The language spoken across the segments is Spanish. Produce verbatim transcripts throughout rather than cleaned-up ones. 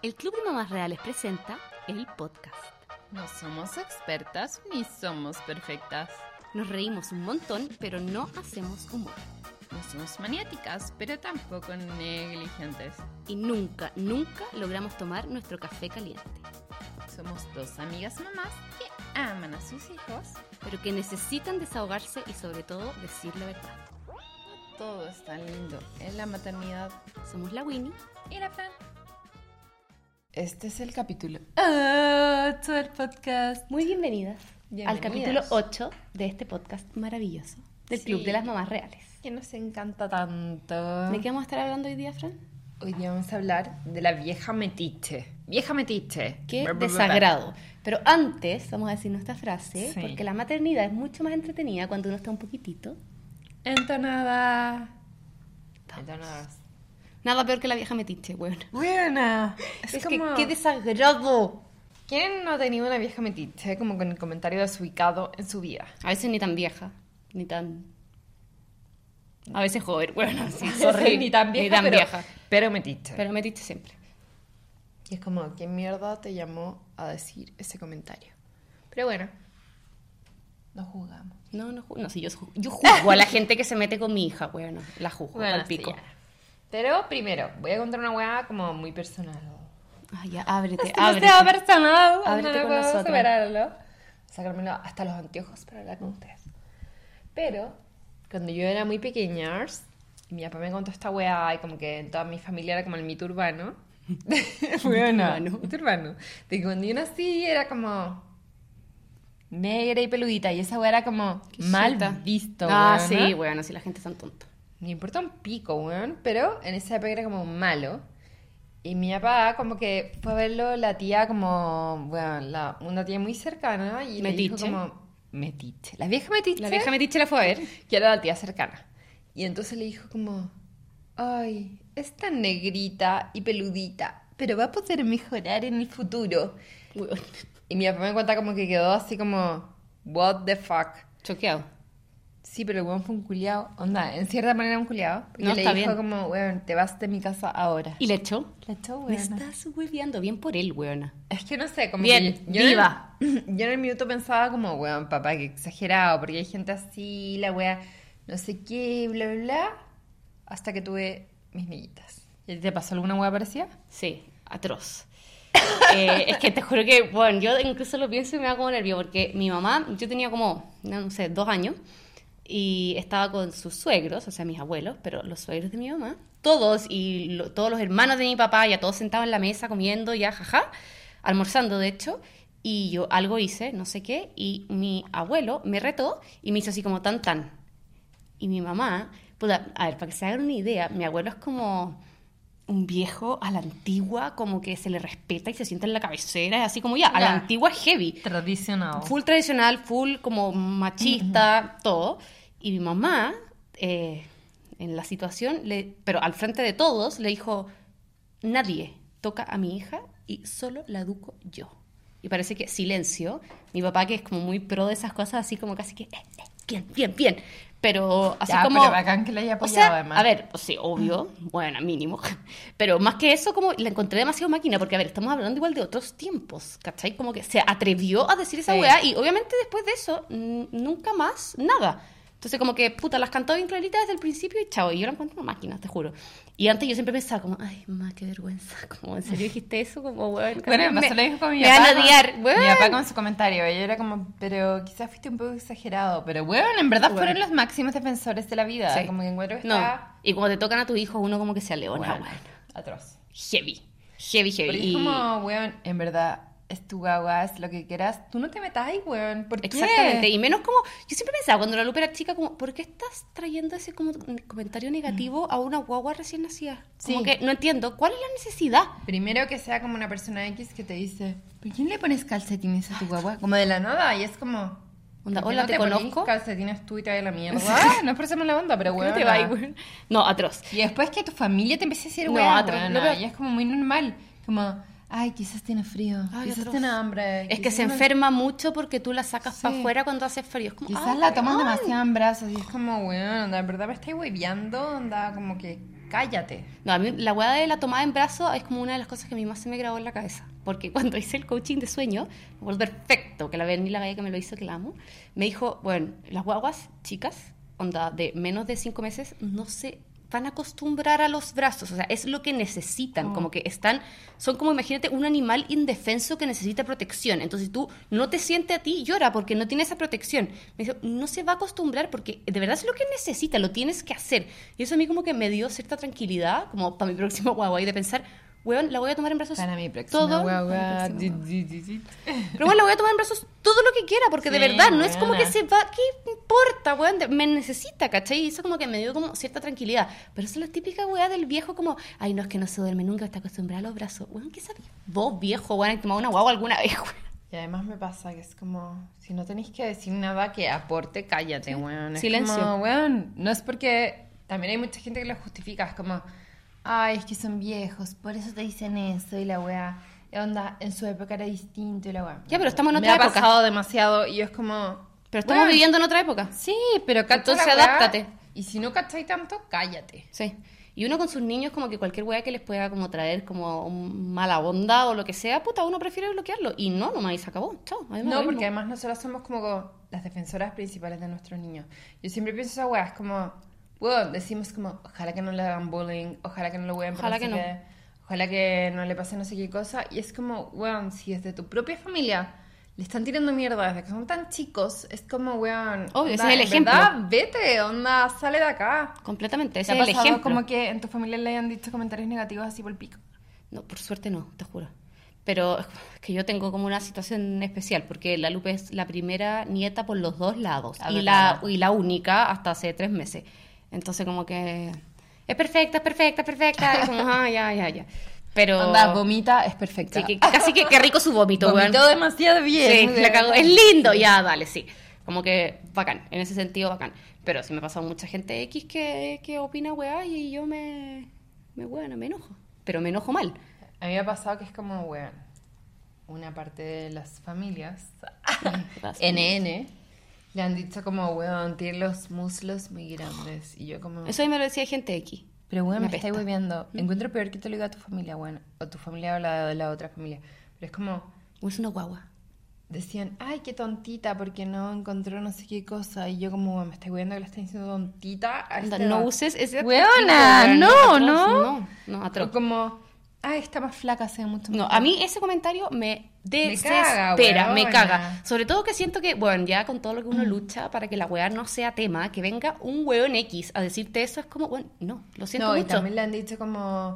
El Club de Mamás Reales presenta el podcast. No somos expertas ni somos perfectas. Nos reímos un montón, pero no hacemos humor. No somos maniáticas, pero tampoco negligentes. Y nunca, nunca logramos tomar nuestro café caliente. Somos dos amigas mamás que aman a sus hijos, pero que necesitan desahogarse y sobre todo decir la verdad. No todo es tan lindo en la maternidad. Somos la Winnie y la Fran. Este es el capítulo ocho del podcast. Muy bienvenidas, bienvenidas al capítulo ocho de este podcast maravilloso del sí, Club de las Mamás Reales. Que nos encanta tanto. ¿De qué vamos a estar hablando hoy día, Fran? Hoy día vamos a hablar de la vieja metiche. Vieja metiche. Qué Brr, brr, desagrado. Pero antes vamos a decir nuestra frase, Sí. porque la maternidad es mucho más entretenida cuando uno está un poquitito. Entonada. Entonadas. Nada peor que la vieja metiche, weón. Buena. Es, Es, como... que qué desagrado. ¿Quién no ha tenido una vieja metiche como con el comentario desubicado en su vida? A veces ni tan vieja, ni tan... A veces joven, bueno, sí, Sorry, ni tan vieja, ni tan pero, vieja. pero metiche. Pero metiche siempre. Y es como, ¿quién mierda te llamó a decir ese comentario? Pero bueno, no juzgamos. No, no, ju- no, sí, yo, ju- yo juzgo a la gente que se mete con mi hija, bueno, la juzgo, Bueno, al pico. sí, ya. Pero primero, voy a contar una weá como muy personal. Ay, ya, ábrete, Esto ábrete. no sea personal, Ábrete no con puedo nosotras. superarlo. Sacármelo hasta los anteojos para hablar con ustedes. Pero, cuando yo era muy pequeña, y mi papá me contó esta weá, y como que en toda mi familia era como el mito urbano. Bueno, urbano. mito urbano. De que cuando yo nací era como negra y peludita, y esa weá era como Qué mal cheta. visto, Ah, weona. sí, bueno, sí, la gente es tan tonta. Me importa un pico, weón. Pero en esa época era como malo. Y mi papá como que fue a verlo la tía como... Bueno, la, una tía muy cercana. Y le dijo Metiche. como... Metiche. La vieja metiche. La vieja metiche la fue a ver. Que era la tía cercana. Y entonces le dijo como... Ay, es tan negrita y peludita. Pero va a poder mejorar en el futuro. Weón, Y mi papá me cuenta como que quedó así como... What the fuck. choqueado. Sí, pero el weón fue un culiao. Onda, en cierta manera un culiao. Porque No, le está dijo bien. como, weón, te vas de mi casa ahora. ¿Y le echó? Le echó, Me weón. estás hueveando, bien por él, weona. Es que no sé, como Bien, que yo, viva. En el, yo en el minuto pensaba como, weón, papá, qué exagerado, porque hay gente así, la wea, no sé qué, bla, bla, bla. Hasta que tuve mis niñitas. ¿Y a ti te pasó alguna wea parecida? Sí, atroz. Eh, es que te juro que, bueno, yo incluso lo pienso y me da como nervio, porque mi mamá, yo tenía como, no sé, dos años, y estaba con sus suegros, o sea, mis abuelos, pero los suegros de mi mamá, todos, y lo- todos los hermanos de mi papá, ya todos sentados en la mesa comiendo, ya, jaja, almorzando, de hecho, y yo algo hice, no sé qué, y mi abuelo me retó y me hizo así como tan tan. Y mi mamá, puta, a ver, para que se hagan una idea, mi abuelo es como un viejo a la antigua, como que se le respeta y se sienta en la cabecera, es así como ya, a la Ya. antigua heavy. Tradicional. Full tradicional, full como machista, todo. Y mi mamá, eh, en la situación, le, pero al frente de todos, le dijo, nadie toca a mi hija y solo la educo yo. Y parece que silencio. Mi papá, que es como muy pro de esas cosas, así como casi que, eh, eh, bien, bien, bien. Pero así Ya, como... pero bacán que le haya O apoyado, sea, además. a ver, pues sí, obvio, bueno, mínimo. Pero más que eso, como la encontré demasiado máquina, porque, a ver, estamos hablando igual de otros tiempos, ¿cachai? Como que se atrevió a decir esa Sí. weá y obviamente después de eso, n- nunca más, nada. Entonces, como que, puta, las cantó bien claritas desde el principio y chao. Y yo la encuentro una máquina, te juro. Y antes yo siempre pensaba como, ay, ma, qué vergüenza. Como, ¿en serio dijiste eso? Como, weón. Bueno, me me, pasó lo mismo con mi me papá. van a con- odiar, Mi weón. papá con su comentario. Ella era como, pero quizás fuiste un poco exagerado. Pero, weón, en verdad Bueno. fueron los máximos defensores de la vida. Sí. Como que encuentro que No, está... y cuando te tocan a tu hijo, uno como que se aleona, Bueno, weón. atroz. Heavy. Heavy, heavy. Pero es Y- como, weón, en verdad, es tu guagua, es lo que quieras. Tú no te metas ahí, weón. ¿Por qué? Exactamente, y menos como, yo siempre pensaba cuando la Lupe era chica, como, ¿por qué estás trayendo ese como comentario negativo a una guagua recién nacida? Como Sí. que no entiendo, ¿cuál es la necesidad? Primero que sea como una persona X que te dice, ¿por quién le pones calcetines a tu guagua? Como de la nada, y es como... Onda, ¿por qué hola, no te ponís conozco? calcetines tú y te vas a la mierda? Ah, no es por hacerme la onda, pero ¿Cómo weón. te va ahí, güey? No, atroz. Y después que tu familia te empiece a decir, No, weón, atroz, weón, lo veo- y es como muy normal. Como, ay, quizás tiene frío, Ay, quizás atroz. tiene hambre. Es que quizás se no- enferma mucho porque tú la sacas Sí. para afuera cuando hace frío. Es como, Quizás ay, la toman weón. demasiado en brazos y es como, weón, onda, en verdad me estáis hueveando, onda, como que cállate. No, a mí la weá de la tomada en brazos es como una de las cosas que a mí más se me grabó en la cabeza. Porque cuando hice el coaching de sueño, me acuerdo perfecto, que la Berni, la galla que me lo hizo, que la amo, me dijo, bueno, las guaguas chicas, onda de menos de cinco meses, no se van a acostumbrar a los brazos. O sea, es lo que necesitan. Oh. Como que están, son como, imagínate, un animal indefenso que necesita protección. Entonces tú no te sientes a ti, llora porque no tiene esa protección. Me dijo, no se va a acostumbrar porque de verdad es lo que necesita, lo tienes que hacer. Y eso a mí como que me dio cierta tranquilidad, como para mi próximo guagua, y de pensar, weón, la voy a tomar en brazos Para mi próxima todo. guagua. Pero bueno, la voy a tomar en brazos todo lo que quiera, porque Sí, de verdad no es como buena. que se va, ¿qué importa, weón? De- Me necesita, ¿cachai? Y eso como que me dio como cierta tranquilidad. Pero eso es la típica weá del viejo como, ay, no, es que no se duerme nunca, está acostumbrado a los brazos. Weón, ¿qué sabes? Vos, viejo, weón, has tomado una guagua alguna vez, weón. Y además me pasa que es como, si no tenéis que decir nada que aporte, cállate, weón. Es Silencio. como, weón, no es porque... También hay mucha gente que lo justifica, es como, ay, es que son viejos, por eso te dicen eso, y la weá, onda, en su época era distinto, y la weá. Ya, pero estamos en Me otra ha época. pasado demasiado, y es como... Pero estamos weón, viviendo en otra época. Sí, pero cacha Entonces la weá, adáptate. Y si no cacháis tanto, cállate. Sí. Y uno con sus niños, como que cualquier weá que les pueda como traer como un mala onda o lo que sea, puta, uno prefiere bloquearlo. Y no, nomás, y se acabó. Chao. a mí me da No, lo porque mismo. además nosotras somos como las defensoras principales de nuestros niños. Yo siempre pienso esa weá, es como, bueno, decimos como, ojalá que no le hagan bullying, ojalá que no lo wean por Ojalá no sé que no. qué, ojalá que no le pase no sé qué cosa. Y es como, weón, si desde tu propia familia le están tirando mierda desde que son tan chicos, es como, weón, Obvio, ese onda, es el en ejemplo. verdad, vete, onda, sale de acá. Completamente, ¿Te ese ha es el pasado ejemplo. como que en tu familia le hayan dicho comentarios negativos así por el pico? No, por suerte no, te juro. Pero es que yo tengo como una situación especial, porque la Lupe es la primera nieta por los dos lados A y ver, la, claro. y la única hasta hace tres meses. Entonces como que es perfecta, es perfecta, es perfecta. Y como, ah, ya, ya, ya. Pero... Onda, vomita, es perfecta. Sí, que, casi que, que rico su vómito, weón. Vomitó demasiado bien. Sí, la cagó. Es lindo, ya, dale, sí. Como que bacán, en ese sentido bacán. Pero sí me ha pasado mucha gente X que, que opina weá y yo me, me, bueno, me enojo. Pero me enojo mal. A mí me ha pasado que es como, weón, una parte de las familias, Las N N, le han dicho como, weón, tiene los muslos muy grandes. Y yo como... Eso a mí me lo decía gente X. Pero weón, me me, estáis apesta. hueveando. Encuentro peor que te lo diga tu familia, weón. O tu familia o la de la otra familia. Pero es como, O es una guagua. decían, ay, qué tontita, porque no encontró no sé qué cosa. Y yo como, me estáis hueveando que le están diciendo tontita a Onda, esta no edad. uses ese Weona, adjetivo, no, weón, no. atroz, No, no, atroz. O como, ay, está más flaca, hace mucho No, más a mí ese comentario me caga, desespera, me weona. caga. Sobre todo que siento que, bueno, ya con todo lo que uno lucha para que la weá no sea tema, que venga un weón X a decirte eso es como, bueno, no, lo siento No, y mucho. también le han dicho como,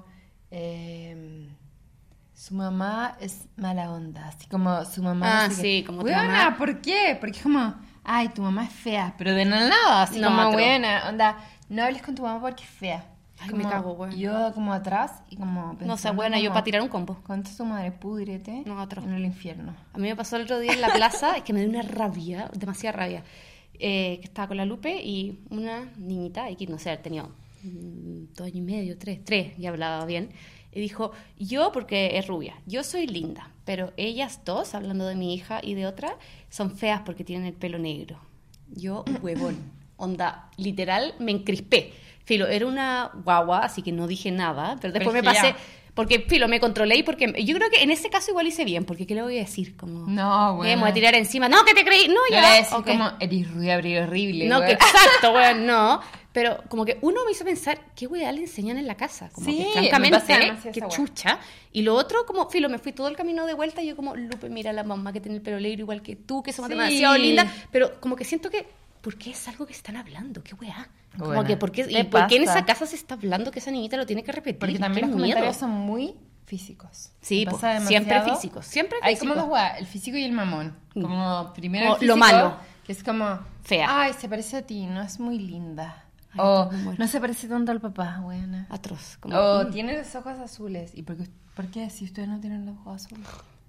eh, su mamá es mala onda, así como su mamá... Ah, no sé sí, qué. como tu Weona, mamá. ¿por qué? Porque es como, ay, tu mamá es fea, pero de la nada, así No, como, atroz. buena, onda, no hables con tu mamá porque es fea. Ay, Como, me cago, weón. y yo como atrás y como No sé, pensando buena, yo como, para tirar un combo. Contra tu madre, púdrete No, atroz. en el infierno. A mí me pasó el otro día en la plaza, es que me dio una rabia, demasiada rabia, eh, que estaba con la Lupe y una niñita, X, no sé, haber tenido mm, dos años y medio, tres, tres, ya hablaba bien, y dijo, yo, porque es rubia, yo soy linda, pero ellas dos, hablando de mi hija y de otra, son feas porque tienen el pelo negro. Yo, huevón, onda, literal, me encrispé. Filo, era una guagua, así que no dije nada, pero después Pero me es que pasé, ya. porque, filo, me controlé y porque, yo creo que en ese caso igual hice bien, porque ¿qué le voy a decir? Como, No, eh, bueno. me voy a tirar encima, no, que te creí, no, No ya, le voy a decir ok. como, eres rubia, pero horrible. No, weón. que exacto, weón, no. Pero como que uno me hizo pensar, ¿qué weá le enseñan en la casa? Como Sí, que me francamente, pasa demasiado qué esa weá. chucha. Y lo otro, como, filo, me fui todo el camino de vuelta y yo como, Lupe, mira la mamá que tiene el pelo negro igual que tú, que somos Sí. demasiado lindas. Pero como que siento que, ¿por qué es algo que están hablando? ¿Qué weá? Como Bueno, que, ¿por qué, ¿qué ¿y por qué en pasa? esa casa se está hablando que esa niñita lo tiene que repetir? Porque también ¡Qué los miedo! comentarios son muy físicos. Sí, Me po, pasa siempre demasiado. físicos, siempre Hay físicos. como dos weas, el físico y el mamón. Como primero Como el físico, lo malo. que es como, Fea. ay, se parece a ti, no es muy linda. Ay, o me muero. no se parece tanto al papá, buena. Atroz. Como, O mm. tiene los ojos azules. ¿Y por qué, por qué si ustedes no tienen los ojos azules?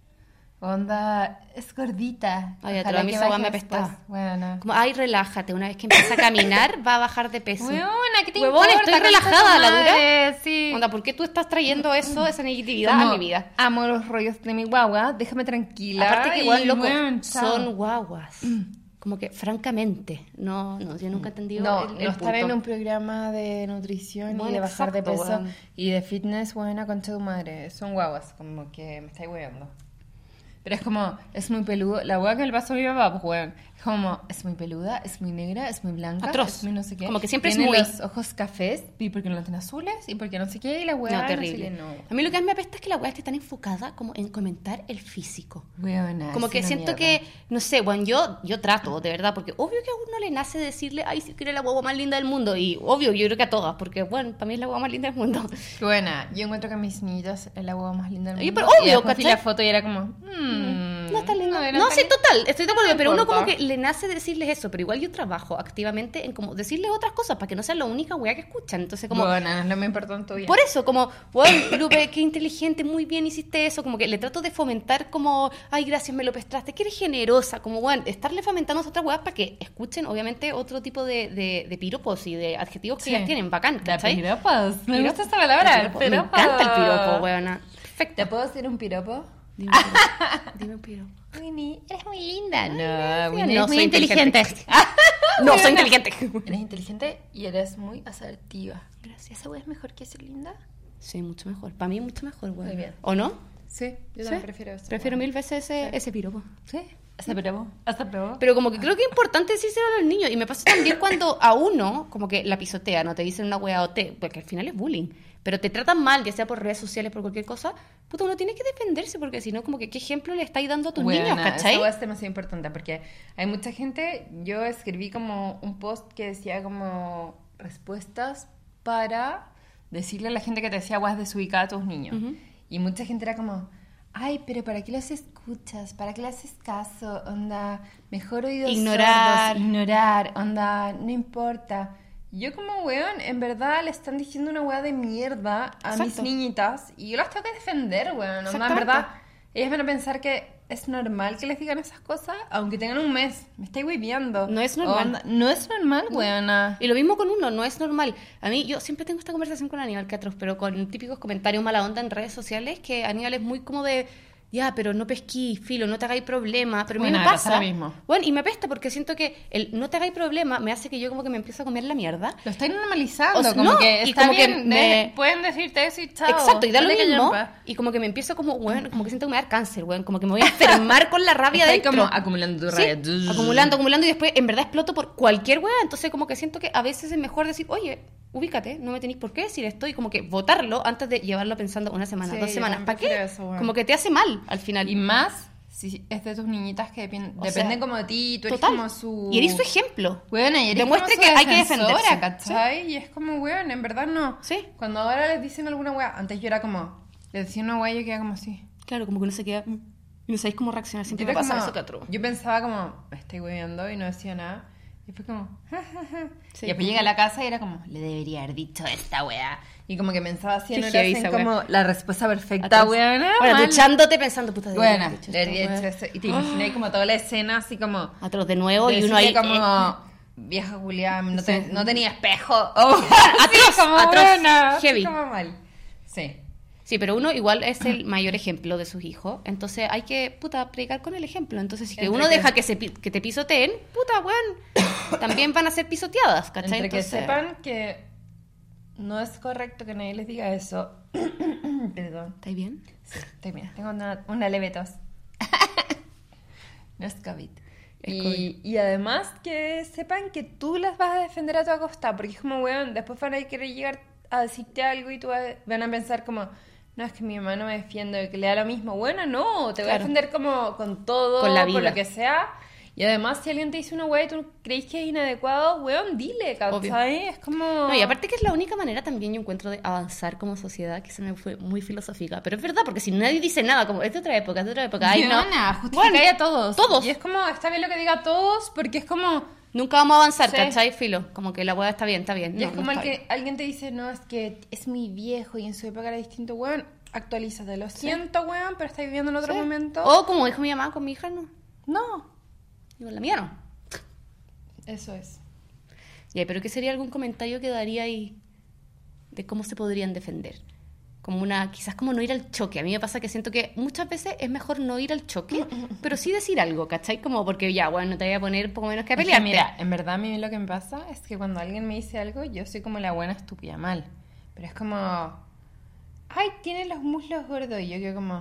Onda, es gordita. Ay, Ojalá a mí que esa weá baje me después. apestaba. Buena. Como, ay, relájate, una vez que empieza a caminar va a bajar de peso. Weona, ¿qué te Huevón, importa? estoy Concha relajada, tu la dura. madre, Sí. Onda, ¿por qué tú estás trayendo eso, esa negatividad Como, a mi vida? Amo los rollos de mi guagua, déjame tranquila. Aparte que y, igual, loco, weón, chao. son guaguas. Como que, francamente, no, no, yo nunca he entendido No, el, el no estar punto. en un programa de nutrición Bueno, y de bajar de exacto, peso weón. y de fitness, buena concha de tu madre. Son guaguas, como que me estáis weando. Pero es como, es muy peludo. La hueá que le pasó a mi papá, pues weón. Es como, es muy peluda, es muy negra, es muy blanca. Atroz. Es muy no sé qué. Como que siempre es Tiene muy- los ojos cafés, y porque no los tiene azules, y porque no sé qué, y la hueá. No, terrible. No sé qué, no. A mí lo que más me apesta es que la weá esté tan enfocada como en comentar el físico. Weona, Como es que una siento mierda. que, no sé, bueno, yo, yo trato, de verdad, porque obvio que a uno le nace decirle, ay, si quiere la guagua más linda del mundo. Y obvio, yo creo que a todas, porque, bueno, para mí es la guagua más linda del mundo. Qué buena. Yo encuentro que mis niños es la hueá más linda del Oye, mundo. pero obvio, y después vi ¿cachai? la foto y era como, mmm, No está lindo. era No, tan- sí, total, estoy de acuerdo, No pero uno importa. como que le nace decirles eso, pero igual yo trabajo activamente en como decirles otras cosas para que no sean la única weá que escuchan. Entonces, como, Bueno, es lo más importante todavía. por eso, como, bueno, Lupe, qué inteligente, muy bien hiciste eso, como que le trato de fomentar como, ay, gracias, me lo pestraste, que eres generosa, como, bueno, estarle fomentando a otras weas para que escuchen, obviamente, otro tipo de, de, de piropos y de adjetivos que Sí. ellas tienen, bacán, De ¿cachai? piropos. Me Piropo. gusta esta palabra. Piropo. Me encanta el piropo, weona. Perfecto. ¿Te puedo decir un piropo? Dime un piropo. Dime un piropo. Winnie, eres muy linda. No, gracias. Winnie, No, eres muy soy inteligente. inteligente. No, soy inteligente. Eres inteligente y eres muy asertiva. Gracias. ¿Esa wea es mejor que ser linda? Sí, mucho mejor. Para mí, mucho mejor, weón. Muy bien. ¿O no? Sí, yo ¿Sí? también prefiero eso. Prefiero mil veces ese, ese piropo. Sí, hasta piropo. Hasta piropo. Pero como que creo que es importante decírselo a los niños. Y me pasa también cuando a uno, como que la pisotea, no te dicen una wea o te... Porque al final es bullying. Pero te tratan mal, ya sea por redes sociales, por cualquier cosa. Puta, uno tiene que defenderse, porque si no, como que qué ejemplo le estáis dando a tus Buena, niños, ¿cachai? Esa wea es demasiado importante porque hay mucha gente. Yo escribí como un post que decía como respuestas para decirle a la gente que te decía weas desubicada a tus niños. Ujú. Y mucha gente era como, ay, pero ¿para qué los escuchas? ¿Para qué le haces caso? Onda, mejor oídos Ignorar. sordos, ignorar, onda, no importa. Yo como weón, en verdad le están diciendo una weá de mierda a mis Exacto. niñitas y yo las tengo que defender, weón. Onda, en Exactamente. verdad, ellas van a pensar que es normal que les digan esas cosas, aunque tengan un mes. Me estáis hueviando. No es normal. Onda, no es normal, weona. Y lo mismo con uno, no es normal. A mí, yo siempre tengo esta conversación con Aníbal Catros, pero con típicos comentarios mala onda en redes sociales, que Aníbal es muy como de, ya, pero no pesquí, filo, no te hagáis problema. Pero a mí Bueno, me me pasa pasa. lo mismo. Bueno, y me apesta porque siento que el no te hagáis problema me hace que yo como que me empiezo a comer la mierda. Lo estáis normalizando, O sea, como no, que y está como que bien, me- de- pueden decirte eso y chao. Exacto, y da lo Dale que mismo. llampa. Y como que me empiezo como, bueno, como que siento que me va a dar cáncer, weón. Como que me voy a enfermar con la rabia Estáis dentro. como acumulando tu Sí, rabia. acumulando, acumulando y después en verdad exploto por cualquier weá. Entonces como que siento que a veces es mejor decir, oye, ubícate, no me tenéis por qué decir esto y como que votarlo antes de llevarlo pensando una semana, Sí, dos yo semanas. también ¿Para qué? prefiero eso, weón. Como que te hace mal al final. Y más si es de tus niñitas que depen- O dependen sea, como de ti, tú eres total. como su... Y eres su ejemplo. Bueno, y eres Demuestre como su que hay que defensora, defenderse. ¿cachai? Y es como, weón, en verdad no. Sí. Cuando ahora les dicen alguna weá, antes yo era como, les decía una weá y yo quedaba como así. Claro, como que uno se queda... mm, y no sabéis cómo reaccionar. Siempre Yo me era pasa como- eso, Catro. Yo pensaba como, me estoy weando y no decía nada. Y fue como, ja, ja, ja. Sí. Y después llegué a la casa y era como, le debería haber dicho esta weá. Y como que pensaba así en Qué horas heavy en esa como weá. la respuesta perfecta, Atrás. weón. Ahora, duchándote pensando, puta, debería Bueno, haber dicho le esto, habría weón. hecho eso. Y te imaginé como toda la escena así como... Atroz de nuevo y uno decirle ahí... como... eh, Vieja Julia, no, te- Sí. no tenía espejo. Oh, Atroz, como atroz, buena, así heavy. como mal. Sí. Sí, pero uno igual es el mayor ejemplo de sus hijos, entonces hay que, puta, predicar con el ejemplo. Entonces, si que Entre uno que- deja que, se, pi- que te pisoteen, puta, weón, también van a ser pisoteadas, ¿cachai? Entre que Entonces, sepan que no es correcto que nadie les diga eso. Perdón. ¿estáis bien? Sí, estoy bien. Tengo una, una leve tos. No es COVID. Es Y, COVID. y además que sepan que tú las vas a defender a toda costa, porque es como, weón, después van a querer llegar a decirte algo y tú vas- van a pensar como, no, es que mi mamá no me defiende, que le da lo mismo. Bueno, no, te voy a Claro. defender como con todo, Con la por vida. lo que sea. Y además, si alguien te dice una weá y tú crees que es inadecuado, weón, dile, Obvio. ¿cachai? Es como... No, y aparte que es la única manera también yo encuentro de avanzar como sociedad, que se me fue muy filosófica, pero es verdad, porque si nadie dice nada, como, es de otra época, es de otra época, ay, no, Weona, justificáis Bueno, a todos. todos. Y es como, está bien lo que diga a todos, porque es como... nunca vamos a avanzar, Sí. ¿cachai? Filo, como que la weá está bien, está bien. Y No, es no como el está que bien. alguien te dice, no, es que es muy viejo y en su época era distinto, weón, actualízate. Lo siento, weón, pero estás viviendo en otro Sí. momento. O como dijo mi mamá con mi hija, no, No, digo, la mía no. eso es. Ya, pero ¿qué sería algún comentario que daría ahí de cómo se podrían defender? como una, quizás como no ir al choque. A mí me pasa que siento que muchas veces es mejor no ir al choque, pero sí decir algo, ¿cachai? Como porque ya, bueno, no te voy a poner poco menos que a Es que pelear. mira, en verdad a mí lo que me pasa es que cuando alguien me dice algo, yo soy como la buena estúpida, mal. Pero es como, ay, tiene los muslos gordos. Y yo quedo como,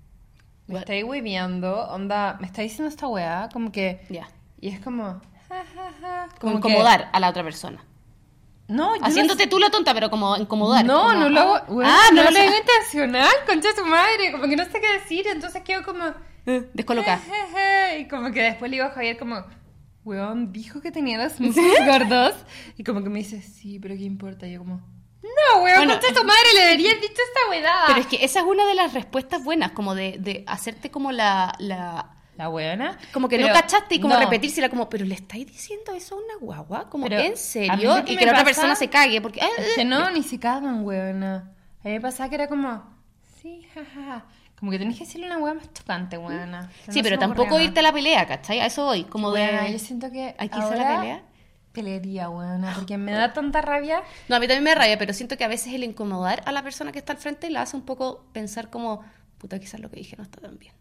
me What? estáis hueveando, onda, me está diciendo esta weá, como que... Ya. Y es como, ja, ja, ja. Como que- incomodar a la otra persona. No, yo Haciéndote no, tú la tonta, pero como incomodar. No, como, no lo hago, ah, weón, ah, no, no, lo sé. hago intencional, concha de su madre, como que no sé qué decir, entonces quedo como... Eh, Descolocar. jejeje, y como que después le digo a Javier como, weón, dijo que tenía los muslos gordos, y como que me dice, sí, pero ¿qué importa? Y yo como, no, weón, Bueno, concha de tu madre, le deberías dicho esta weá. Pero es que esa es una de las respuestas buenas, como de, de hacerte como la... la La weona. como que pero no cachaste y como no. repetírsela como, pero ¿le estáis diciendo eso a una guagua? Como, Pero ¿en a mí serio? lo que Y me que la otra pasa persona se cague, porque... ah, Es que ah, no, ni se cagan, weona. A mí me pasaba que era como, sí, jaja. Como que tenés que decirle una weá más chocante, weona. Sí, pero tampoco irte a la pelea, ¿cachai? A eso voy, como de... Bueno, yo siento que ¿hay que irse a ahora la pelea? pelearía, weona, porque me da tanta rabia. No, a mí también me da rabia, pero siento que a veces el incomodar a la persona que está al frente la hace un poco pensar como, puta, quizás lo que dije no está tan bien.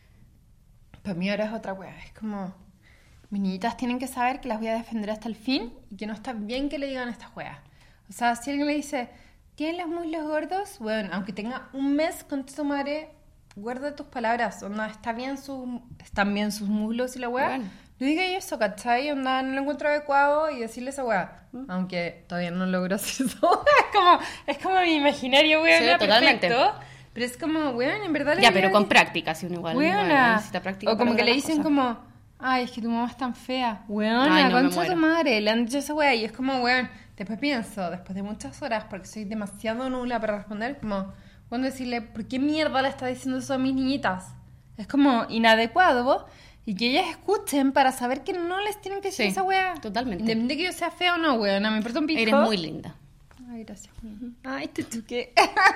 Para mí ahora es otra weá, es como, mis niñitas tienen que saber que las voy a defender hasta el fin y que no está bien que le digan estas weas. O sea, si alguien le dice, ¿tienen los muslos gordos? Bueno, aunque tenga un mes con tu madre, guarda tus palabras, onda, está bien sus, están bien sus muslos y la wea. Bueno. No diga eso, ¿cachai? Onda, no lo encuentro adecuado y decirle esa wea. Aunque todavía no logro hacer eso. es como, es como mi imaginario, weón, Sí, totalmente. perfecto. Pero es como, weón, en verdad le Ya, diría pero con que- práctica, si uno igual, igual Weona. necesita práctica. O como para que le lograr las dicen cosas. como, ay, es que tu mamá es tan fea. Weona, Ay, no, me concha de muero. tu madre. Le han dicho esa wea y es como, weón. Después pienso, después de muchas horas, porque soy demasiado nula para responder, como, cuando decirle, ¿por qué mierda le está diciendo eso a mis niñitas? Es como inadecuado, ¿vos? Y que ellas escuchen para saber que no les tienen que decir Sí, esa wea. totalmente. Independientemente de que yo sea fea o no, weona, me importa un pico. Eres muy linda. Ay, gracias. Ay, te toqué.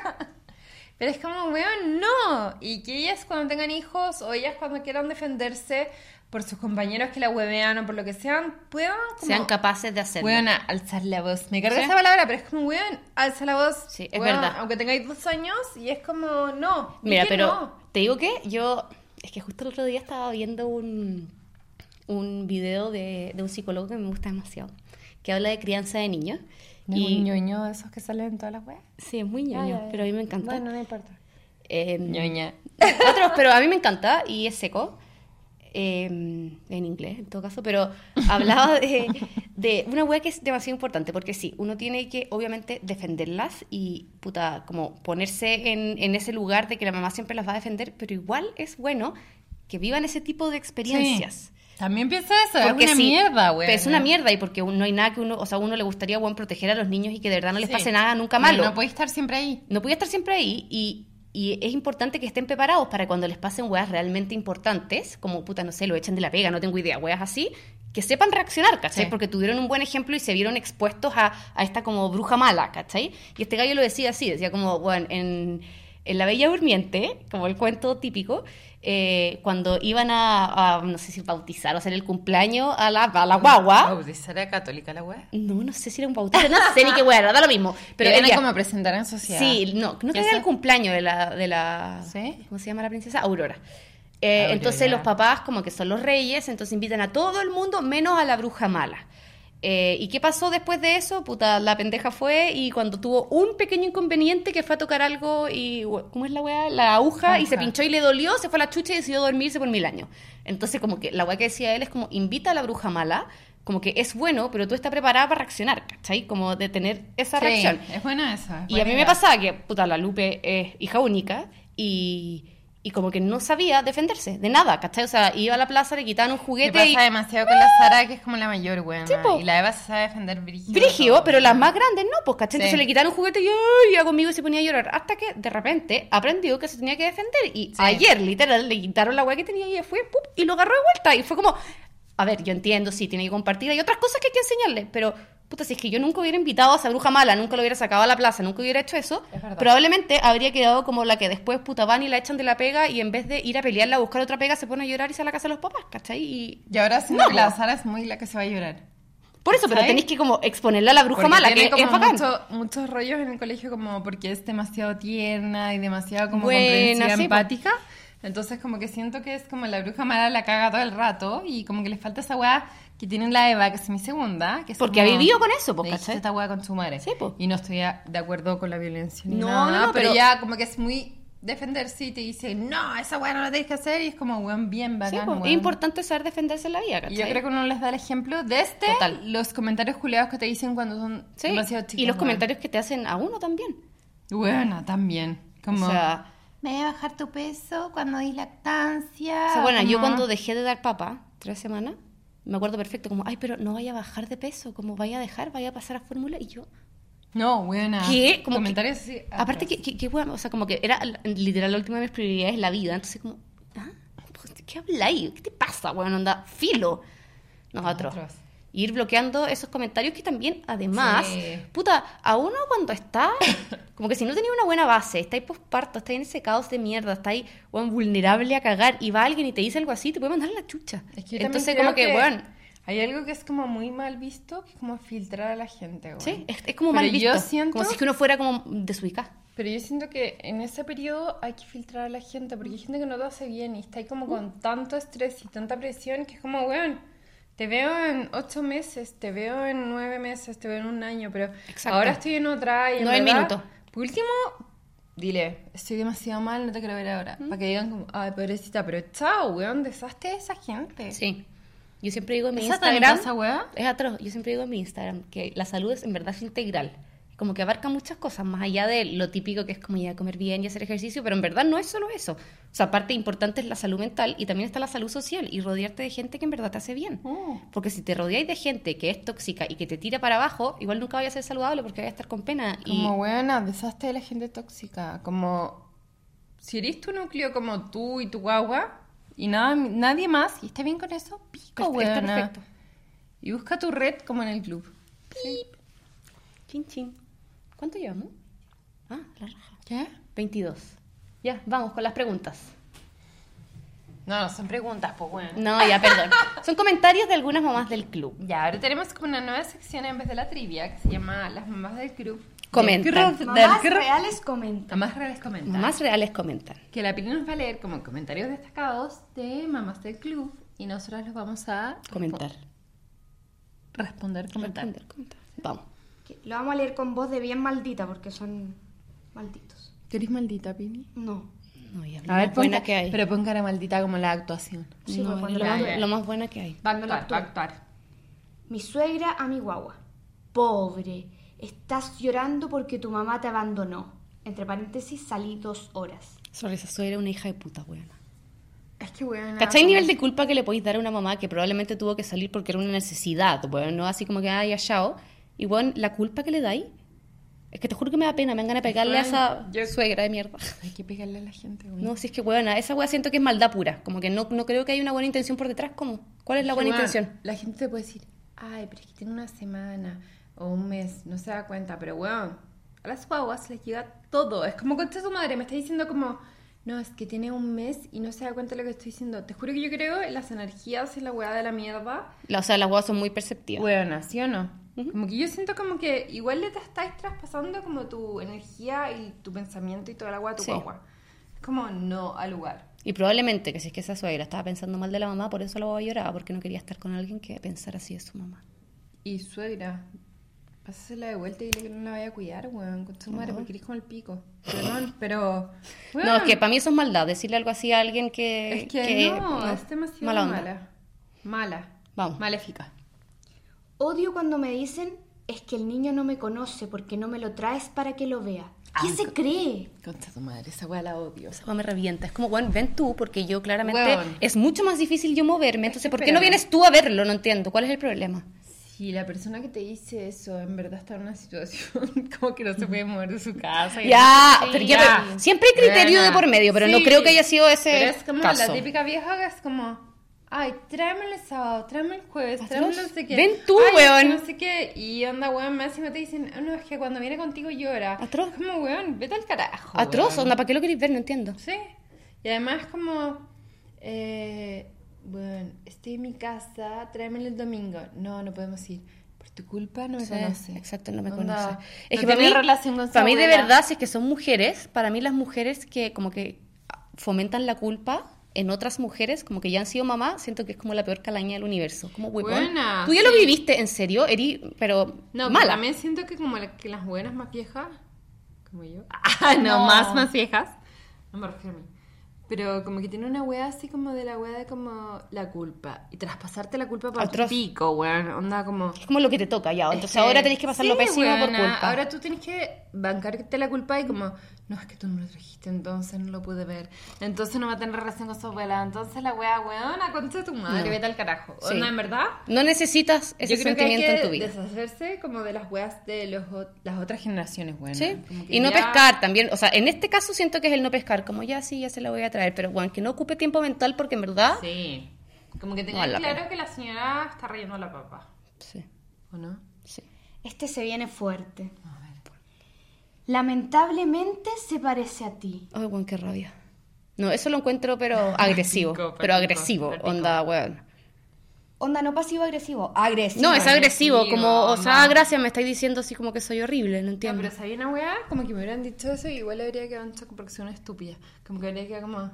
Pero es como, weón, no. Y que ellas cuando tengan hijos o ellas cuando quieran defenderse por sus compañeros que la huevean o por lo que sean, puedan como... Sean capaces de hacerlo. Weón, a alzar la voz. Me carga ¿Sí? esa palabra, pero es como, weón, alza la voz. Sí, es Weón, verdad. Aunque tengáis dos años y es como, no. Mira, es que pero no. te digo que yo, es que justo el otro día estaba viendo un, un video de, de un psicólogo que me gusta demasiado, que habla de crianza de niños. ¿No es un ñoño de esos que salen en todas las weas? Sí, es muy ñoño, Ay, ay, pero a mí me encanta. Bueno, no importa. Eh, Ñoña. Otros, pero a mí me encanta y es seco. eh, en inglés, en todo caso, pero hablaba de, de una wea que es demasiado importante, porque sí, uno tiene que, obviamente, defenderlas y, puta, como ponerse en, en ese lugar de que la mamá siempre las va a defender, pero igual es bueno que vivan ese tipo de experiencias. Sí. También pienso eso, Porque es una sí, mierda, güey. Es una mierda y porque no hay nada que uno, o sea, a uno le gustaría, bueno, proteger a los niños y que de verdad no les Sí. pase nada nunca Pero malo. no puedes estar siempre ahí. No podía estar siempre ahí y, y es importante que estén preparados para cuando les pasen weas realmente importantes, como puta, no sé, lo echan de la pega, no tengo idea, weas así, que sepan reaccionar, ¿cachai? Sí. Porque tuvieron un buen ejemplo y se vieron expuestos a, a esta como bruja mala, ¿cachai? Y este gallo lo decía así, decía como, bueno, en, en La Bella Durmiente, como el cuento típico, eh, cuando iban a, a, no sé si bautizar o hacer el cumpleaños a la, a la guagua. ¿Bautizar era católica la wea? No, no sé si era un bautizo, no sé ni qué wea, era, da lo mismo. Pero Pero era ella- como a presentar en sociedad. Sí, no, no ¿Ya era sé? el cumpleaños de la, de la ¿Sí? ¿cómo se llama la princesa? Aurora. Eh, Aurora. Entonces los papás como que son los reyes, entonces invitan a todo el mundo menos a la bruja mala. Eh, ¿Y qué pasó después de eso? Puta, la pendeja fue y cuando tuvo un pequeño inconveniente que fue a tocar algo y, ¿cómo es la weá? La aguja, y se Aguja. pinchó y le dolió, se fue a la chucha y decidió dormirse por mil años. Entonces como que la weá que decía él es como, invita a la bruja mala, como que es bueno, pero tú estás preparada para reaccionar, ¿cachai? Como de tener esa Sí, reacción. es bueno eso. es Y buena a mí me idea. pasaba que, puta, la Lupe es hija única y, y como que no sabía defenderse de nada, ¿cachai? O sea, iba a la plaza, le quitaban un Me juguete pasa y... demasiado con la Sara, que es como la mayor, weón. Sí, po. Y la Eva se sabe defender brígido. Brígido, todo. pero las más grandes no, pues, ¿cachai? Sí. Entonces le quitaron un juguete y ¡ay! Iba conmigo y se ponía a llorar. Hasta que, de repente, aprendió que se tenía que defender. Y Sí. ayer, literal, le quitaron la weá que tenía y ella fue, ¡pum! Y lo agarró de vuelta. Y fue como... A ver, yo entiendo, sí, tiene que compartir. Hay otras cosas que hay que enseñarle, pero... Puta, si es que yo nunca hubiera invitado a esa bruja mala, nunca lo hubiera sacado a la plaza, nunca hubiera hecho eso, Es verdad. probablemente habría quedado como la que después, puta, van y la echan de la pega y en vez de ir a pelearla a buscar otra pega, se pone a llorar y se va a la casa de los papás, ¿cachai? Y... Y ahora siento No, que la po. Sara es muy la que se va a llorar. Por eso, pero ¿sabes? tenéis que como exponerla a la bruja Porque mala, tiene que como es bacán. mucho- muchos rollos en el colegio como porque es demasiado tierna y demasiado como Buena, comprensiva, sí, po. empática. Entonces como que siento que es como la bruja mala la caga todo el rato y como que le falta esa weá que tiene la Eva, que es mi segunda. Que es Porque como, ha vivido con eso, po, le dijiste ¿cachai? esta weá con su madre. Sí, po. Y no estoy a- de acuerdo con la violencia ni No, nada, no, no, pero, pero- ya como que es muy defenderse y te dice, no, esa weá no la tienes que hacer y es como weón bien Sí, bacán. po, weón. es importante saber defenderse en la vida, Y ¿cachai? yo creo que uno les da el ejemplo de este, Total. los comentarios culiados que te dicen cuando son Sí, demasiado chicos. y los weón. comentarios que te hacen a uno también. Buena, también. Como, O sea, me voy a bajar tu peso cuando di lactancia. o sea, bueno, yo como- cuando dejé de dar papá, tres semanas, me acuerdo perfecto, como, ay, pero no vaya a bajar de peso, como vaya a dejar, vaya a pasar a fórmula, y yo, No, buena. ¿qué? Como Comentarios que- así. aparte, atroces. que, que, que bueno, o sea, como que era la- literal la última de mis prioridades en la vida, entonces como, ¿ah? Pues, ¿qué habláis? ¿Qué te pasa, weón? Anda, filo. No, atroz. Atroz. Y ir bloqueando esos comentarios que también, además, Sí. puta, a uno cuando está, como que si no tenía una buena base, estáis posparto, estáis en ese caos de mierda, estáis, weón, vulnerable a cagar, y va alguien y te dice algo así, te puede mandar la chucha. Es que yo Entonces, también como creo que, weón, hay algo que es como muy mal visto, que es como filtrar a la gente, weón. sí, es, es como Pero mal visto. yo siento- Como si es que uno fuera como desubicado. Pero yo siento que en ese periodo hay que filtrar a la gente, porque hay gente que no lo hace bien y está ahí como con tanto estrés y tanta presión que es como, weón, te veo en ocho meses, te veo en nueve meses, te veo en un año, pero Exacto. ahora estoy en otra y en No en verdad, minuto. Por último, dile, estoy demasiado mal, no te quiero ver ahora. Para que digan como, ay, pobrecita, pero chao, weón, deshazte de esa gente. Sí. Yo siempre digo en mi ¿Esa también Instagram. pasa, weá? Es atroz. Yo siempre digo en mi Instagram que la salud es en verdad es integral. Como que abarca muchas cosas, más allá de lo típico que es como ya comer bien y hacer ejercicio, pero en verdad no es solo eso. O sea, parte importante es la salud mental y también está la salud social y rodearte de gente que en verdad te hace bien. Oh. Porque si te rodeáis de gente que es tóxica y que te tira para abajo, igual nunca vaya a ser saludable porque vaya a estar con pena. Y Como, weona, deshazte de la gente tóxica. Como, si eres tu núcleo como tú y tu guagua y nada, nadie más, y está bien con eso, pico, Está weona. perfecto. Y busca tu red como en el club. chin chin. ¿Cuánto llevamos? Ah, la raja. ¿Qué? veintidós. Ya, vamos con las preguntas. No, no, son preguntas, pues bueno. No, ya, perdón. Son comentarios de algunas mamás del club. Ya, ahora tenemos como una nueva sección en vez de la trivia que se llama Las mamás del club. Comentan. Del club, Mamás del club. reales comentan. Mamás reales comentan. Mamás reales comentan. Que la Pili nos va a leer como comentarios destacados de mamás del club y nosotros los vamos a Comentar. responder, comentar. Responder, comentar. Vamos. Que Lo vamos a leer con voz de bien maldita porque son malditos. ¿Tú eres maldita, Pili? No. No, ya, A lo ver, más buena pon- que hay. Pero pon cara maldita como la actuación. Sí, No, pues, es cuando lo, la más, vea. lo más buena que hay. Va a Me lo actuar, va a actúo. actuar. Mi suegra a mi guagua. Pobre, estás llorando porque tu mamá te abandonó. Entre paréntesis, salí dos horas. Sorry, esa suegra era una hija de puta, weona. Es que bueno. ¿Cachai el nivel de culpa que le podéis dar a una mamá que probablemente tuvo que salir porque era una necesidad? Bueno, no así como que haya chao. Y bueno, la culpa que le dais, es que te juro que me da pena, me dan ganas de pegarle a esa Bueno, yo- suegra de mierda. Hay que pegarle a la gente, güey. No, si es que weona, esa wea siento que es maldad pura. Como que no, no creo que haya una buena intención por detrás. ¿Cómo? ¿Cuál es la buena Bueno, intención? La gente te puede decir, ay, pero es que tiene una semana o un mes, no se da cuenta, pero weón, a las guaguas les llega todo. Es como concha su madre, me está diciendo como, no, es que tiene un mes y no se da cuenta de lo que estoy diciendo. Te juro que yo creo en las energías y la weá de la mierda. La- o sea, las weas son muy perceptivas. Weona, ¿sí o no? Como que yo siento como que igual le te estáis traspasando como tu energía y tu pensamiento y toda la weá a tu Sí. guagua. Es como no al lugar. Y probablemente que si es que esa suegra estaba pensando mal de la mamá, por eso la boba lloraba, porque no quería estar con alguien que pensara así de su mamá. Y suegra, pásasela de vuelta y dile que no la vaya a cuidar, weón, con su madre, porque eres como el pico. Perdón, pero... No, weón, es que para mí eso es maldad, decirle algo así a alguien que... Es que, no, no, es demasiado mala mala. onda. Mala. Vamos. Maléfica. Odio cuando me dicen es que el niño no me conoce porque no me lo traes para que lo vea. ¿Qué Ah, se cree? Concha tu madre, esa weá la odio. Esa weá me revienta. Es como, bueno, ven tú, porque yo claramente... Weón. Es mucho más difícil yo moverme, entonces, ¿por qué espérame. no vienes tú a verlo? No entiendo. ¿Cuál es el problema? Si la persona que te dice eso en verdad está en una situación como que no se puede mover de su casa. y- Ya, Sí, pero ya, ya. pero siempre hay criterio Buena. de por medio, pero no Sí. creo que haya sido ese Pero es como caso. la típica vieja que es como, ay, tráemelo el sábado, tráemelo el jueves, Atroz. tráemelo no sé qué. Ven tú, Ay, es que weón. no sé qué. Y onda, weón, más encima te dicen, "Ah, no, es que cuando viene contigo llora. Atroz. Es como, weón, vete al carajo. Atroz, weón. onda, ¿para qué lo queréis ver? No entiendo. Sí. Y además como, eh, bueno, estoy en mi casa, tráemelo el domingo. No, no podemos ir. Por tu culpa no me Sí, conoce. exacto, no me Onda, conoce. Es no que para tiene mí, relación con su para mí de abuela. verdad, si es que son mujeres, para mí las mujeres que como que fomentan la culpa en otras mujeres, como que ya han sido mamá, siento que es como la peor calaña del universo. Como huevón. Buena, Tú ya sí. lo viviste, en serio, Eri, pero No, pero mala. también siento que como la- que las buenas más viejas, como yo, ah, no, No. más más viejas, no me refiero a mí, pero como que tiene una wea así como de la wea de como la culpa, y traspasarte la culpa por Atroz. tu pico, weón, onda como... Es como lo que te toca ya, entonces Es que- ahora tenés que pasarlo sí, pésimo por weona, culpa. Ahora tú tienes que bancarte la culpa y como, no, es que tú no me lo trajiste, entonces no lo pude ver. Entonces no va a tener relación con su abuela. Entonces la wea, weona, concha de tu madre, No. vete al carajo. Sí. Onda, en verdad. No necesitas ese Yo creo que hay sentimiento que en tu vida. deshacerse como de las weas de los, ot- las otras generaciones, weona. ¿Sí? Como que Y no ya- pescar también, o sea, en este caso siento que es el no pescar, como ya sí, ya se la voy a traer, pero bueno, que no ocupe tiempo mental porque en verdad... Sí. Como que No tenga vale la claro pena. que la señora está rayando la papa. Sí, ¿O no? sí. Este se viene fuerte. A ver. Lamentablemente se parece a ti. Ay, weón, qué rabia. No, eso lo encuentro, pero agresivo. Pico, pero pico, agresivo, pico. onda, weón. Onda, no pasivo-agresivo. Agresivo. No, es agresivo, agresivo, como, o sea, ma. gracias, me estáis diciendo así como que soy horrible, no No, entiendo. pero sabía una weá, como que me hubieran dicho eso y igual habría quedado en shock porque soy una estúpida. Como que habría quedado como...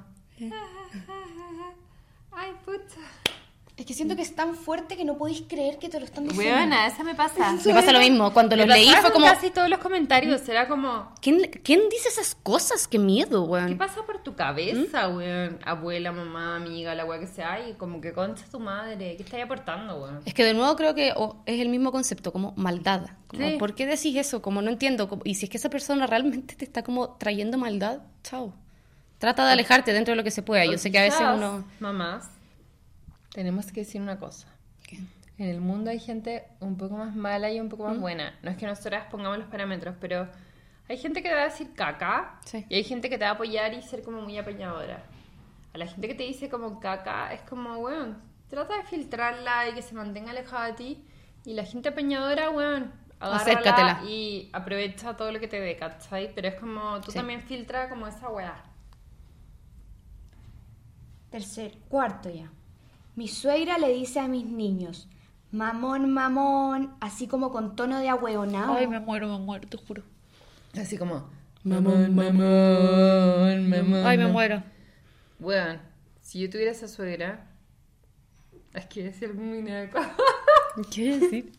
Ay, puta. Es que siento que es tan fuerte que no podéis creer que te lo están diciendo. Weona, esa me pasa. Me pasa lo mismo, cuando Me los leí pasaba fue con como, casi todos los comentarios, era como... ¿quién, ¿quién dice esas cosas? Qué miedo, ¿Qué weón. pasa por tu cabeza, weón? Abuela, mamá, amiga, la weá que sea, y como que concha tu madre, ¿qué estáis aportando, weón? Es que de nuevo creo que oh, es el mismo concepto, como maldad. Como, Sí. ¿por qué decís eso? Como no entiendo. Como- y si es que esa persona realmente te está como trayendo maldad, chao. Trata de alejarte dentro de lo que se pueda. Yo O sé que a veces quizás, uno... Mamás, tenemos que decir una cosa. ¿Qué? En el mundo hay gente un poco más mala y un poco más ¿Mm? buena. No es que nosotras pongamos los parámetros, pero hay gente que te va a decir caca Sí. y hay gente que te va a apoyar y ser como muy apañadora. A la gente que te dice como caca es como, weón, trata de filtrarla y que se mantenga alejada de ti. Y la gente apañadora, weón, agárrala Acércatela. y aprovecha todo lo que te dé, ¿cachai? Pero es como, tú Sí. también filtra como esa weá. Tercer, cuarto ya. Mi suegra le dice a mis niños, mamón, mamón, así como con tono de ahueonao. Ay, me muero, me muero, te juro. Así como, Mamón, mamón, mamón. Ay, me muero. Bueno, si yo tuviera esa suegra, es que decir algo muy naco. ¿Qué decir?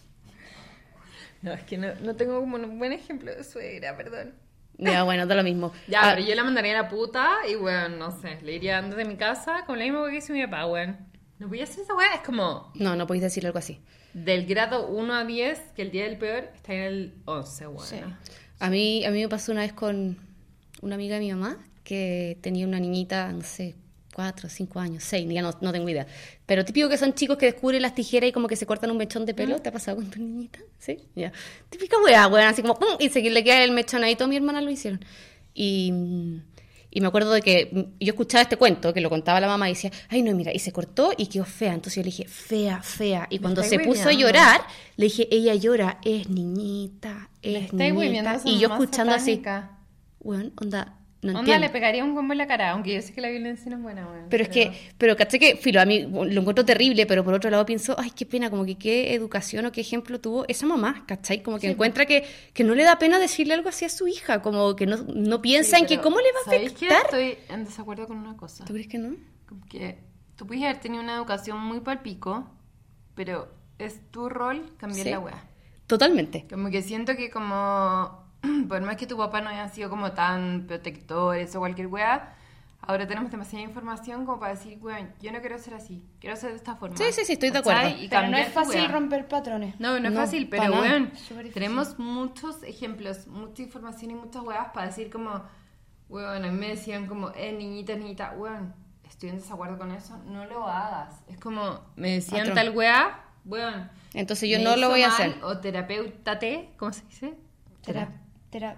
No, es que no, no tengo como un buen ejemplo de suegra, perdón. Ya, bueno, da lo mismo. Ya, Ah, pero yo la mandaría a la puta y, bueno, no sé, le iría andando de mi casa con la misma que hizo mi papá, weón. No voy a hacer esa weá, es como No, no podéis decir algo así. del grado uno a diez, que el día del peor está en el once, weón. Sí. A mí, a mí me pasó una vez con una amiga de mi mamá que tenía una niñita, no sé, cuatro, cinco años, seis, ya no, no tengo idea. Pero típico que son chicos que descubren las tijeras y como que se cortan un mechón de pelo. ¿Te ha pasado con tu niñita? ¿Sí? Ya. Típica weá, weá, así como ¡pum! Y se le queda el mechón ahí. Todas mis hermanas lo hicieron. Y, y me acuerdo de que yo escuchaba este cuento, que lo contaba la mamá y decía, ay no, mira, y se cortó y quedó fea. Entonces yo le dije, fea, fea. Y cuando se estáis puso a hueveando. llorar, le dije, ella llora, es niñita, Le es estáis hueveando a niñita. su Y yo mamá escuchando así, satánica. weón, onda, no Onda, entiendo. le pegaría un combo en la cara, aunque yo sé que la violencia no es buena, weón. Pero es que, pero caché que, filo, a mí lo encuentro terrible, pero por otro lado pienso, ay, qué pena, como que qué educación o qué ejemplo tuvo esa mamá, ¿cachai? Como que encuentra que, que no le da pena decirle algo así a su hija, como que no, no piensa en que cómo le va a ¿sabéis qué? afectar. Estoy en desacuerdo con una cosa. ¿Tú crees que no? Como que tú puedes haber tenido una educación muy palpico, pero es tu rol cambiar Sí. la weá. Totalmente. Como que siento que como, por más que tu papá no haya sido como tan protectores o cualquier weá, ahora tenemos demasiada información como para decir, weón, yo no quiero ser así, quiero ser de esta forma. Sí, sí, sí, estoy de ¿Cachai? acuerdo. Y Pero no cambiar es tu fácil weá. romper patrones. No, no es No, fácil, pa' pero nada. weón, Súper difícil. tenemos muchos ejemplos, mucha información y muchas weas para decir como, weón, a mí me decían como, eh, niñita, niñita, weón, estoy en desacuerdo con eso, no lo hagas. Es como, me decían Patrón. tal wea, weón. Entonces yo me no lo hizo voy a mal, hacer. O terapeutate, ¿cómo se dice? Tera- tera-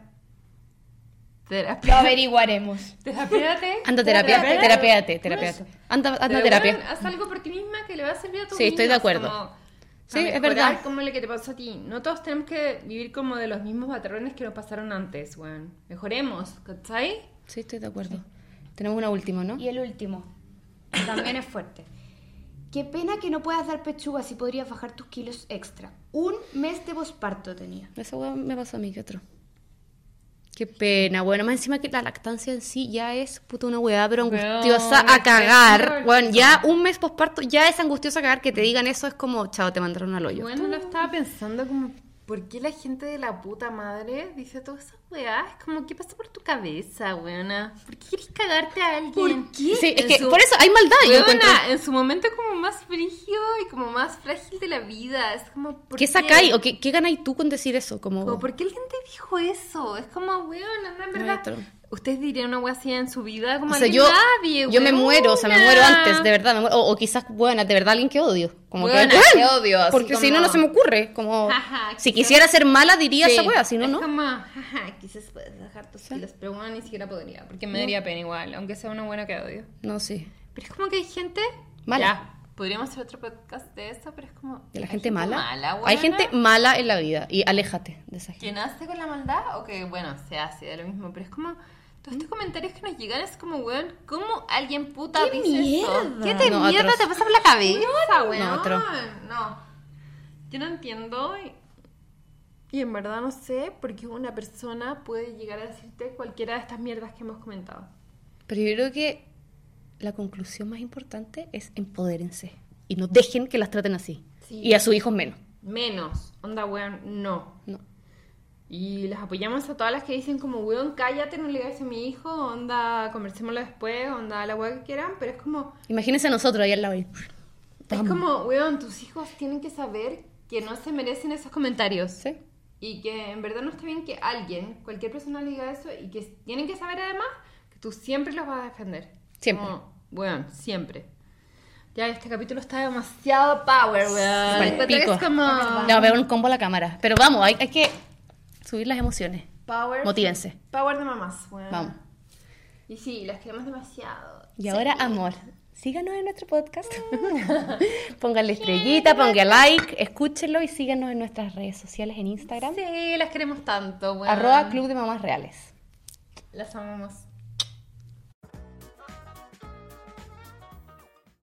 Terapia. Lo averiguaremos. Terapéate. Anda a terapia, Terapéate. terapéate, Por terapéate. eso. Anda, anda Pero, a terapia. weón, haz algo por ti misma que le va a servir a tu Sí, estoy de acuerdo. Sí, Sí, es es verdad. como lo que te pasó a ti. No todos tenemos que vivir como de los mismos patrones que nos pasaron antes, weón. Mejoremos, ¿cachai? Sí, estoy de acuerdo. Tenemos una última, ¿no? Y el último, que también es fuerte. Qué pena que no puedas dar pechuga, si podrías bajar tus kilos extra. Un mes de posparto tenía. Esa weá me pasó a mí, ¿qué otro? Qué pena, bueno, más encima que la lactancia en sí ya es puta una weá, pero angustiosa Weón, a cagar. es Bueno, ya un mes posparto ya es angustiosa a cagar, que te digan eso es como, chao, te mandaron al hoyo. Bueno, lo estaba pensando como, ¿por qué la gente de la puta madre dice todas esas weas? Es como, ¿qué pasa por tu cabeza, weona? ¿Por qué quieres cagarte a alguien? ¿Por qué? Sí, es En que su- por eso hay maldad, yo Weona, encuentro. en su momento como más frigio y como más frágil de la vida. Es como, ¿por ¿Qué sacáis o qué, qué ganáis tú con decir eso? Como, Como, ¿por qué alguien te dijo eso? Es como, weona, no, en No, verdad. otro. ¿Ustedes dirían una wea así en su vida? Como o sea, alguien yo, nadie, yo me weona. muero, o sea, me muero antes, de verdad. Me muero. O, o quizás, bueno, de verdad alguien que odio. Como Weona, que, que odio, así porque si no, como- no se me ocurre. Como, Jaja, si quizás- quisiera ser mala, diría Sí, esa wea, si no, es no. como, jaja, quizás puedes dejar tus kilos, pero bueno, ni siquiera podría, porque me daría pena igual, aunque sea una buena que odio. No, sí. Pero es como que hay gente... Mala. Ya, podríamos hacer otro podcast de eso, pero es como... De la ¿hay gente mala. mala, Hay weona? gente mala en la vida y aléjate de esa gente. ¿Que nace con la maldad o que, bueno, se hace de lo mismo? Pero es como... Todos estos comentarios que nos llegan es como, weón, ¿cómo alguien puta ¡Qué dice mierda! eso? ¿Qué te No, mierda atroz. te pasa por la cabeza, weón? No, atroz. No. Yo no entiendo y, y en verdad no sé por qué una persona puede llegar a decirte cualquiera de estas mierdas que hemos comentado. Pero yo creo que la conclusión más importante es empodérense y no dejen que las traten así. Sí. Y a sus hijos menos. Menos. Onda, weón, no. No. Y las apoyamos a todas las que dicen como, weón, cállate, no le digas a mi hijo, onda, conversémoslo después, onda, la weá que quieran, pero es como... Imagínense a nosotros ahí al lado. y- Es como, weón, tus hijos tienen que saber que no se merecen esos comentarios. ¿Sí? Y que en verdad no está bien que alguien, cualquier persona le diga eso y que tienen que saber además que tú siempre los vas a defender. Siempre. Como, weón, siempre. Ya, este capítulo está demasiado power, weón. Pal Encuentro que pico. es como... Le va a pegar un combo a la cámara. Pero vamos, hay, hay que subir las emociones. Power. Motívense. Power de mamás, weón. Vamos. Y sí, las queremos demasiado. Y ahora, amor, síganos en nuestro podcast. Pónganle estrellita, pongan like, escúchenlo y síganos en nuestras redes sociales en Instagram. Sí, las queremos tanto, weón. Arroba Club de Mamás Reales. Las amamos.